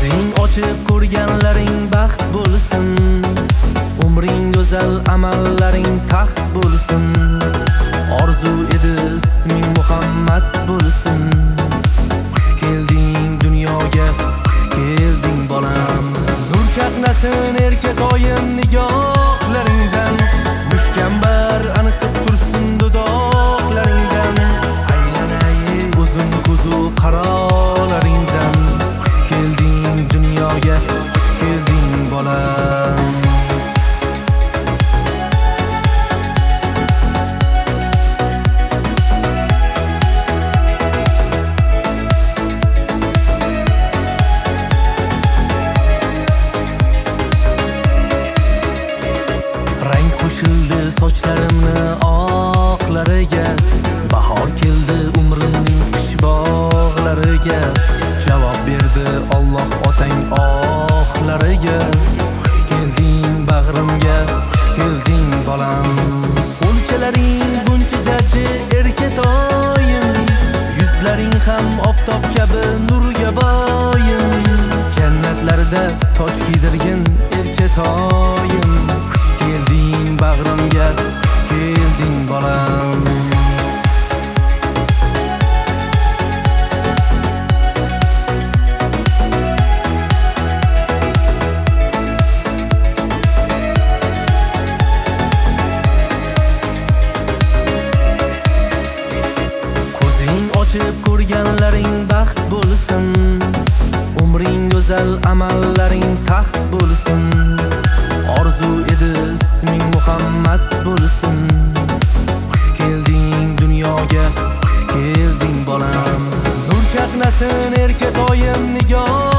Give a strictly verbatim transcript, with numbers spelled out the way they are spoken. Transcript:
Ko'zing ochib ko'rganlaring baxt bo'lsin, umring go'zal, amallaring taxt bo'lsin. Orzu edi isming Muhammad bo'lsin. Xush kelding dunyoga, xush kelding bolam. Nur chaqnasin erkatoyin nigohlaringdan, mushkambar aniqib tursin dudoqlaringdan. Aylanay uzun ko'zu qarolaringdan. Xush kelding dunyoga, xush kelding bolam. Qo'shildi sochlarimni oqlariga, bahor keldi umrimning qish bog'lariga. Javob berdi Alloh otang oxlariga. Xush kelding bag'rimga, xush kelding bolam. Qo'lchalaring buncha jajji erkatoyim, yuzlaring ham oftob kabi nurga boyim. Jannatlarda toj kiydirgin erkatoyim. Xush kelding bag'rimga, xush kelding bolam. Ko'zing ochib ko'rganlaring baxt bo'lsin, umring go'zal, amallaring taxt bo'lsin. Orzu edi isming Muhammad bo'lsin. Xush kelding dunyoga, xush kelding bolam. Nur chaqnasin erkatoyin nigoh